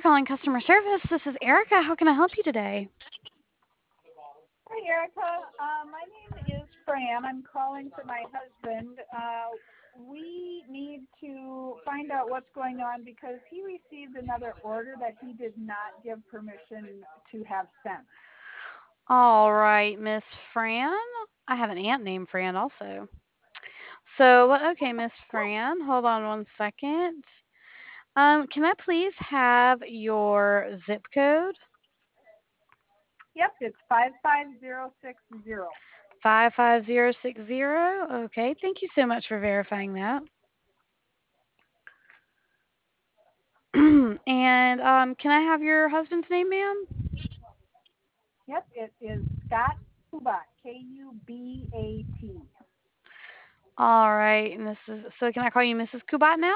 calling customer service. This is Erica. How can I help you today? Hi, Erica. My name is Fran. I'm calling for my husband. We need to find out what's going on because he received another order that he did not give permission to have sent. All right, Miss Fran. I have an aunt named Fran also. So, okay, Miss Cool. Fran, hold on one second. Can I please have your zip code? Yep, it's 55060. 55060. Okay, thank you so much for verifying that. And can I have your husband's name, ma'am? Yep, it is Scott Kubat, Kubat. All right, Mrs. So can I call you Mrs. Kubat now?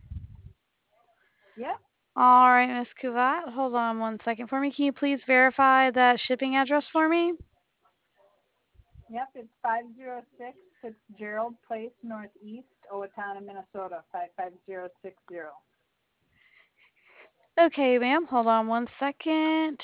Yep, All right, Miss Kuvat, hold on one second for me. Can you please verify that shipping address for me? yep, it's 506 Fitzgerald Place, Northeast, Owatonna, Minnesota, 55060. Okay, ma'am, hold on one second.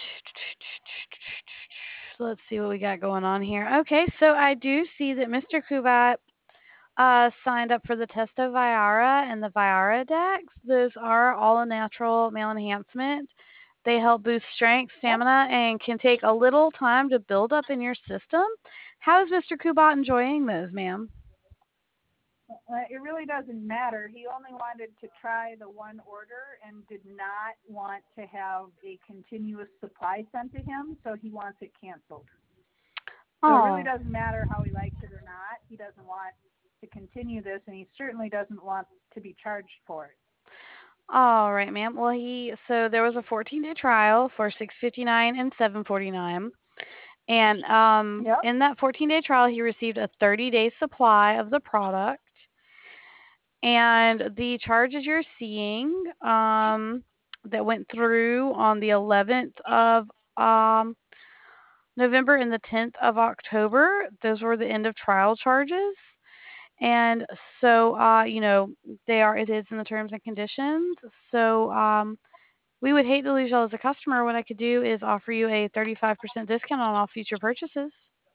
Let's see what we got going on here. Okay, so I do see that Mr. Kuvat signed up for the Testo Viara and the Viara Dex. Those are all a natural male enhancement. They help boost strength, Yep. stamina, and can take a little time to build up in your system. How is Mr. Kubat enjoying those, ma'am? It really doesn't matter. He only wanted to try the one order and did not want to have a continuous supply sent to him, so he wants it canceled. So it really Oh, doesn't matter how he likes it or not. He doesn't want to continue this, and he certainly doesn't want to be charged for it. all right, ma'am. Well, so there was a 14-day trial for 659 and 749, and Yep. in that 14-day trial, he received a 30-day supply of the product, and the charges you're seeing that went through on the 11th of um, November and the 10th of October, those were the end of trial charges. And so, it is in the terms and conditions. So, we would hate to lose you as a customer. What I could do is offer you a 35% discount on all future purchases.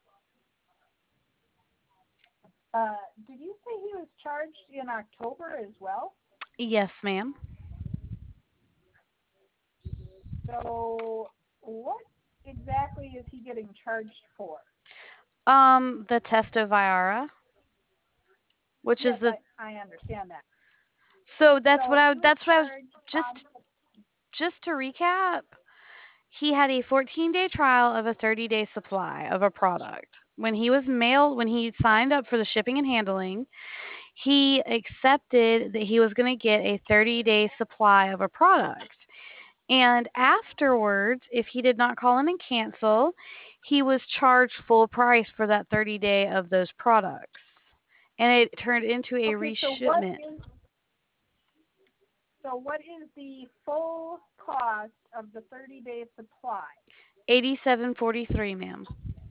Did you say he was charged in October as well? Yes, ma'am. So what exactly is he getting charged for? The Testo Viara, which is Yes, the I understand that. so So he was that's what I was charged just how much? just to recap. He had a 14-day trial of a 30-day supply of a product. When he signed up for the shipping and handling, he accepted that he was going to get a 30-day supply of a product. And afterwards, if he did not call in and cancel, he was charged full price for that 30-day of those products. And it turned into a Okay, reshipment. so what is the full cost of the 30-day supply? 8743, ma'am.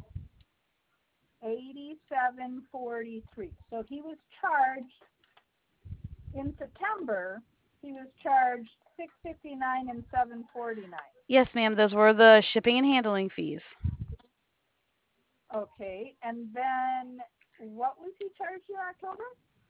87.43. So he was charged in September. He was charged 659 and 749. Yes, ma'am. Those were the shipping and handling fees. Okay, and then what was he charged in October?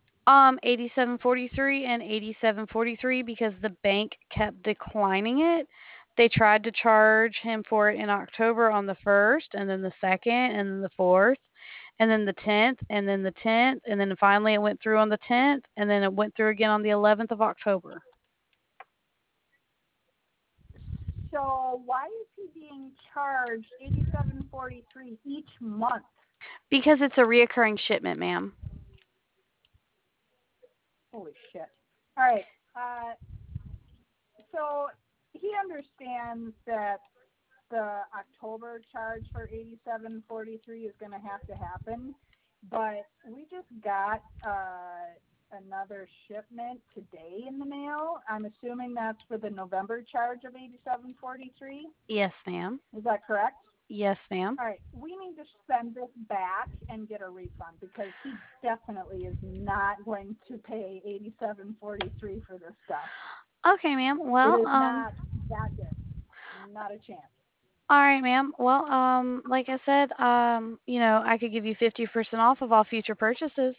8743 and 8743 because the bank kept declining it. They tried to charge him for it in October on the 1st, and then the 2nd, and then the 4th, and then the 10th, and then the 10th, and then finally it went through on the 10th, and then it went through again on the 11th of October So why is he being charged 87.43 each month? because it's a reoccurring shipment, ma'am. Holy shit! All right. Uh, so he understands that the October charge for 87.43 is going to have to happen, but we just got another shipment today in the mail. I'm assuming that's for the November charge of 87.43. Yes, ma'am. Is that correct? Yes, ma'am. All right, we need to send this back and get a refund because he definitely is not going to pay 87.43 for this stuff. Okay, ma'am. It Well, is not that good. Not a chance. All right, ma'am. Well, like I said, I could give you 50% off of all future purchases.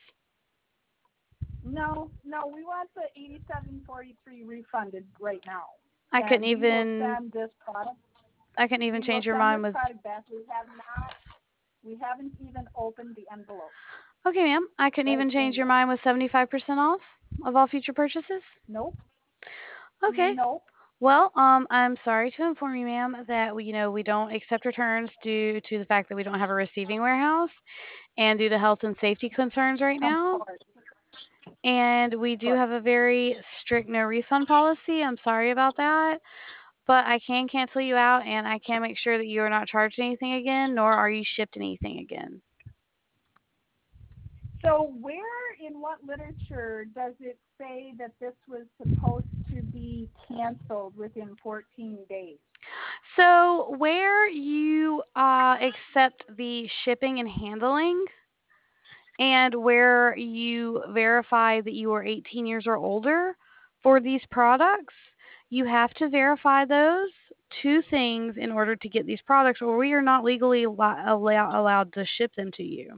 No, we want the 87.43 refunded right now, I couldn't and we will even send this product. I couldn't even We will change your send mind this with. product back. We haven't even opened the envelope Okay, ma'am. I couldn't that even it change came your with. mind with 75% off of all future purchases. Nope, Okay. nope. Well, I'm sorry to inform you, ma'am, that we don't accept returns due to the fact that we don't have a receiving warehouse and due to health and safety concerns right Of now. course, And we of do course. have a very strict no refund policy. I'm sorry about that. But I can cancel you out and I can make sure that you are not charged anything again, nor are you shipped anything again. So where in what literature does it say that this was supposed to be canceled within 14 days? So, where you accept the shipping and handling, and where you verify that you are 18 years or older for these products, you have to verify those two things in order to get these products, or we are not legally allowed to ship them to you.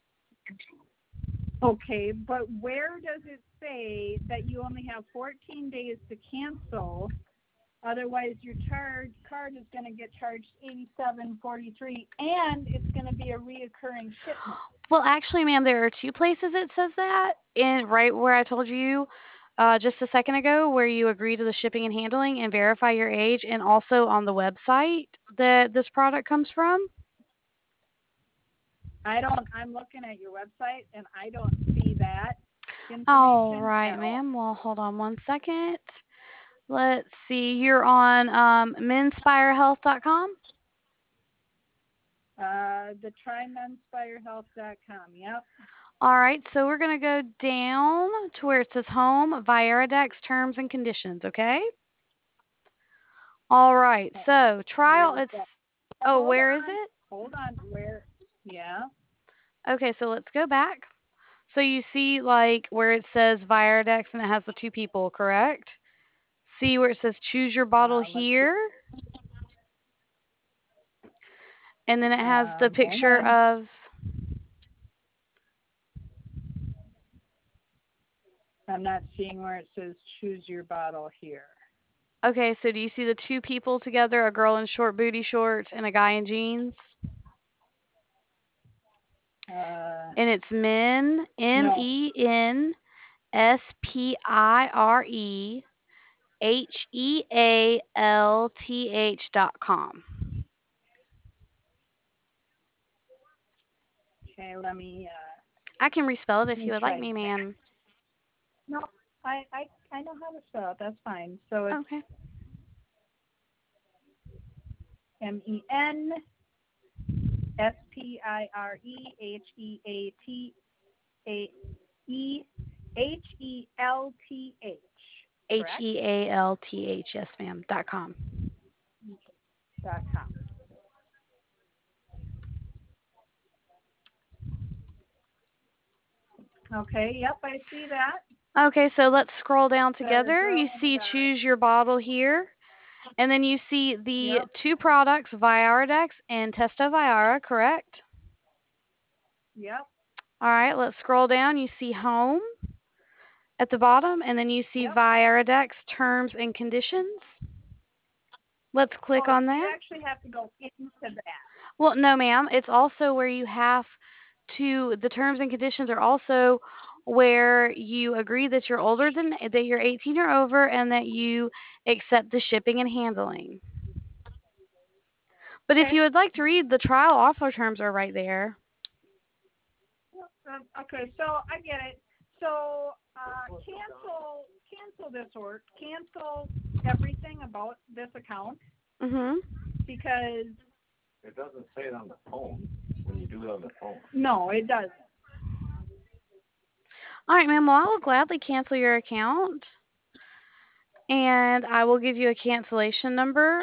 Okay, but where does it say that you only have 14 days to cancel? Otherwise, your card is going to get charged 87.43, and it's going to be a reoccurring shipment. Well, actually, ma'am, there are two places it says that, in right where I told you just a second ago, where you agree to the shipping and handling and verify your age, and also on the website that this product comes from. I'm looking at your website, and I don't see that All information right, at all. ma'am. Well, hold on one second. Let's see. You're on menspirehealth.com. The trymenspirehealth.com. Yep. All right, so we're going to go down to where it says home, Viaradex terms and conditions, okay? All right, so Where trial, is it's, that? oh, Hold where is on. it? Hold on. Where? Yeah. Okay, so let's go back. So you see, like, where it says Viaradex and it has the two people, correct? See where it says choose your bottle Let's see. here? And then it has the Hold picture on. of. I'm not seeing where it says choose your bottle here. Okay, so do you see the two people together, a girl in short booty shorts and a guy in jeans? And it's men, No. menspirehealth.com. Okay, I can respell it if let you me would like try me, that. ma'am. No, I know how to spell it. That's fine. So it's Okay. MENSPIREHEALTH. Correct? HEALTH, yes, ma'am, .com. .com. Okay. Yep, I see that. Okay, so let's scroll down The together. girl You in the see dark. choose your bottle here. And then you see the Yep. two products, Viaradex and Testo Viara, correct? Yep. All right, let's scroll down. You see home at the bottom, and then you see Yep. Viaradex terms and conditions. Let's click Oh, on so you that. actually have to go into that. Well, no, ma'am. It's also where you have the terms and conditions are also where you agree that that you're 18 or over, and that you accept the shipping and handling. But if Okay. you would like to read, the trial offer terms are right there. Okay, so I get it. So cancel this order, cancel everything about this account Mhm. because It doesn't say it on the phone when you do it on the phone. no, it doesn't. All right, ma'am. Well, I will gladly cancel your account, and I will give you a cancellation number,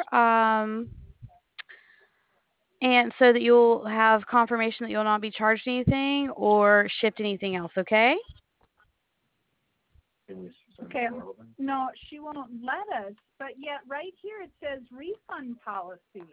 and so that you'll have confirmation that you'll not be charged anything or shipped anything else. Okay? Can you Okay. No, she won't let us, but yet right here it says refund policies.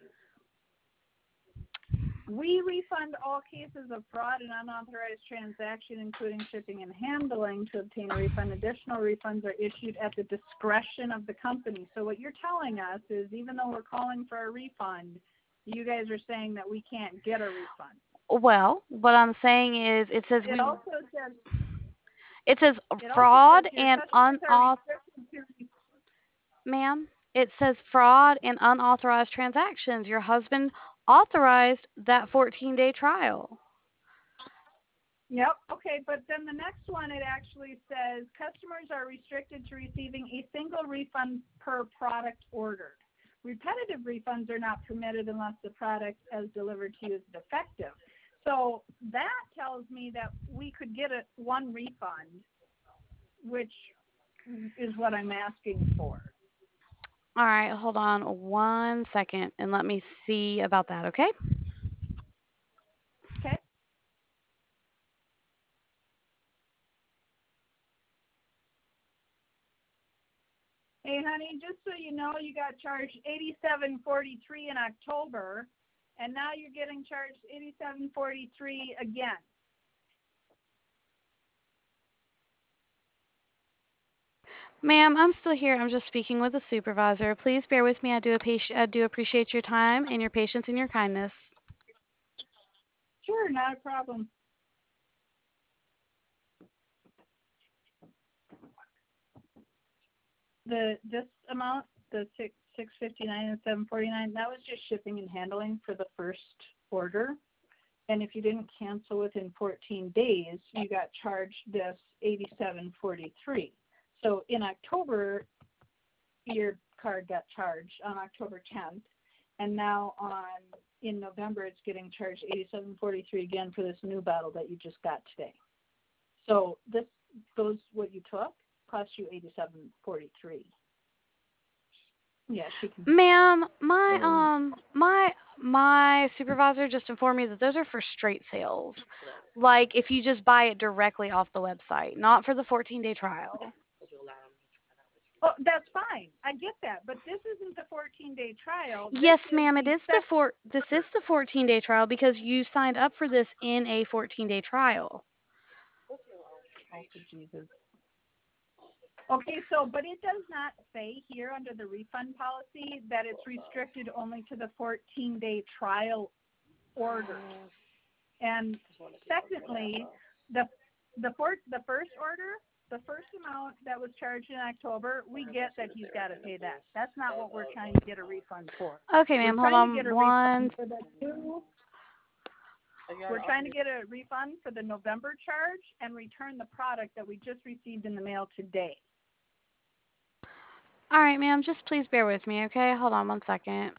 We refund all cases of fraud and unauthorized transaction, including shipping and handling. To obtain a refund, additional refunds are issued at the discretion of the company. So what you're telling us is, even though we're calling for a refund, you guys are saying that we can't get a refund. Well, what I'm saying is it says It also says fraud your and customers are restricted to. ma'am, it says fraud and unauthorized transactions. Your husband authorized that 14-day trial. Yep. Okay. But then the next one, it actually says customers are restricted to receiving a single refund per product ordered. Repetitive refunds are not permitted unless the product as delivered to you is defective. So that tells me that we could get one refund, which is what I'm asking for. All right, hold on 1 second and let me see about that, okay? Okay. Hey, honey, just so you know, you got charged $87.43 in October, and now you're getting charged $87.43 again. Ma'am, I'm still here. I'm just speaking with the supervisor. Please bear with me. I do appreciate your time and your patience and your kindness. Sure, not a problem. This amount, the $659 and $749, that was just shipping and handling for the first order. And if you didn't cancel within 14 days, you got charged this $87.43. So in October, your card got charged on October 10th, and now in November it's getting charged $87.43 again for this new bottle that you just got today. So what you took cost you $87.43. Yeah, she can. Ma'am, my supervisor just informed me that those are for straight sales. Like if you just buy it directly off the website, not for the 14-day trial. Oh, that's fine. I get that, but this isn't the 14-day trial. Yes, ma'am, this is the 14-day trial because you signed up for this in a 14-day trial. Oh, Jesus. Okay, so, but it does not say here under the refund policy that it's restricted only to the 14-day trial orders. And secondly, the first order, the first amount that was charged in October, we get that he's got to pay that. That's not what we're trying to get a refund for. Okay, ma'am, hold on We're trying to get a refund for the November charge and return the product that we just received in the mail today. All right, ma'am, just please bear with me, okay? Hold on 1 second.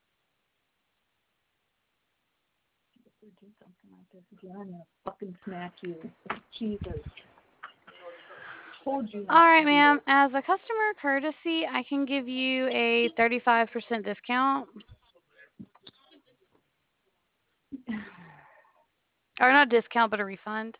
If we do something like this again, I'm gonna fucking smack you. Jesus. Told you. All right, ma'am. As a customer courtesy, I can give you a 35% discount. Or not discount, but a refund.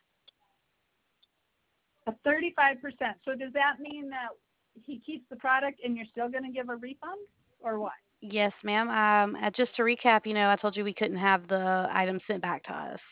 A 35%. So does that mean that he keeps the product and you're still going to give a refund, or what? Yes, ma'am. Just to recap, I told you we couldn't have the item sent back to us.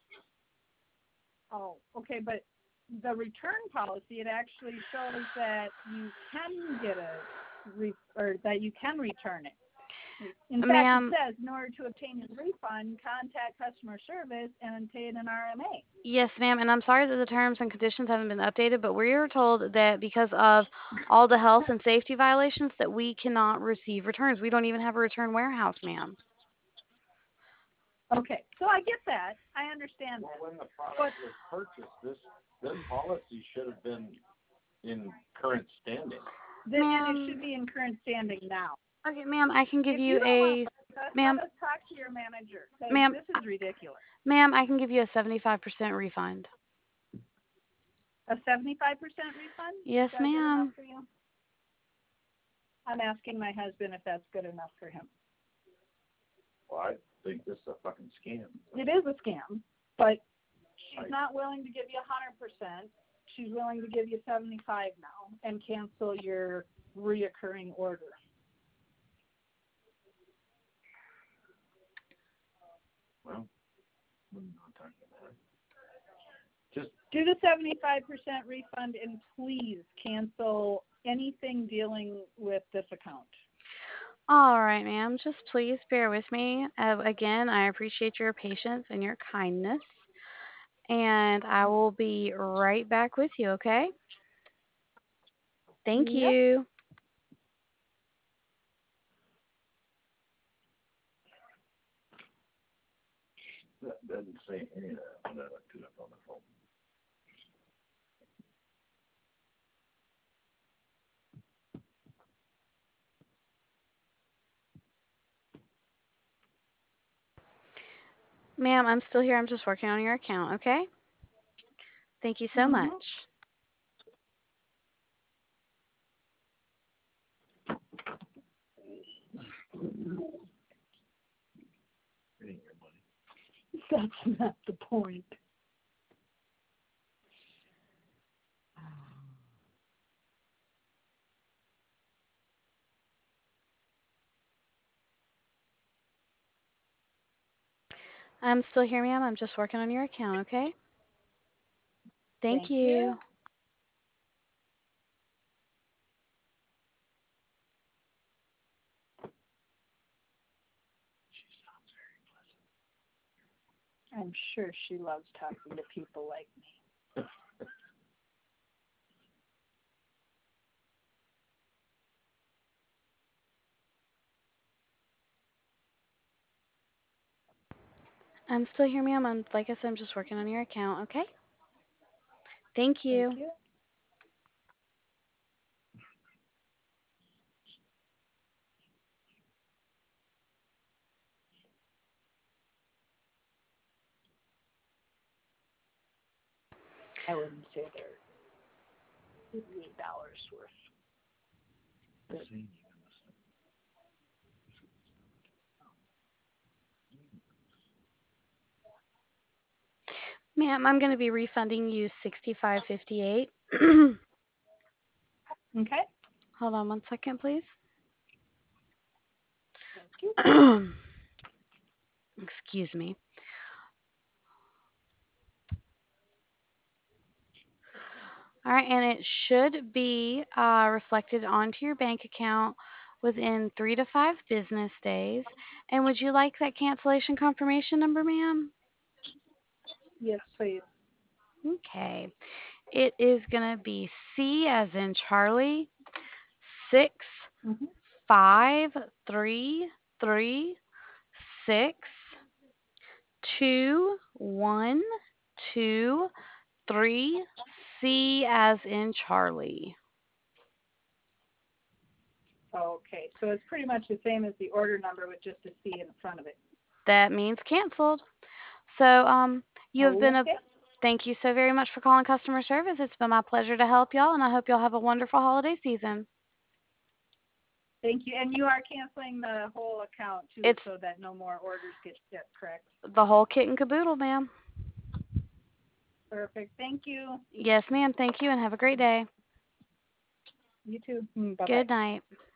Oh, okay, but the return policy, it actually shows that you can get or that you can return it. In fact, it says, in order to obtain a refund, contact customer service and obtain an RMA. Yes, ma'am, and I'm sorry that the terms and conditions haven't been updated, but we are told that because of all the health and safety violations that we cannot receive returns. We don't even have a return warehouse, ma'am. Okay, so I get that. I understand that. When the product was purchased, this policy should have been in current standing. Then it should be in current standing now. Okay, ma'am, I can give you ma'am. Let's talk to your manager. Ma'am, this is ridiculous. Ma'am, I can give you a 75% refund. A 75% refund? Yes, ma'am. I'm asking my husband if that's good enough for him. Well, I think this is a fucking scam. It is a scam, but she's not willing to give you 100%. she's willing to give you $75 now and cancel your reoccurring order. Well, I'm not talking about it. Just Do the 75% refund and please cancel anything dealing with this account. All right, ma'am. Just please bear with me. Again, I appreciate your patience and your kindness. And I will be right back with you, okay? Thank Yep. you. that doesn't say any of that when I looked it up on the phone. Ma'am, I'm still here. I'm just working on your account, okay? Thank you so much. It ain't your money. That's not the point. I'm still here, ma'am. I'm just working on your account, okay? Thank you. you. She sounds very pleasant. I'm sure she loves talking to people like me. I'm still here, ma'am. Like I said, I'm just working on your account, okay? Thank you. Thank you. I wouldn't say they're $88 worth. This ain't even listening. Ma'am, I'm going to be refunding you $65.58. Okay. Hold on one second, please. Thank you. Excuse me. All right, and it should be reflected onto your bank account within 3 to 5 business days. And would you like that cancellation confirmation number, ma'am? Yes, please. Okay. It is going to be C as in Charlie, 6 Mm-hmm. 5 3 3 6 2 1 2 3 C as in Charlie. Okay, so it's pretty much the same as the order number with just a C in front of it. That means canceled. So, you have been a Okay. thank you so very much for calling customer service. It's been my pleasure to help y'all, and I hope y'all have a wonderful holiday season. Thank you. And you are canceling the whole account too, It's so that no more orders get shipped, correct? the whole kit and caboodle, ma'am. Perfect. Thank you. Yes, ma'am. Thank you, and have a great day. You too. Bye-bye. Good night.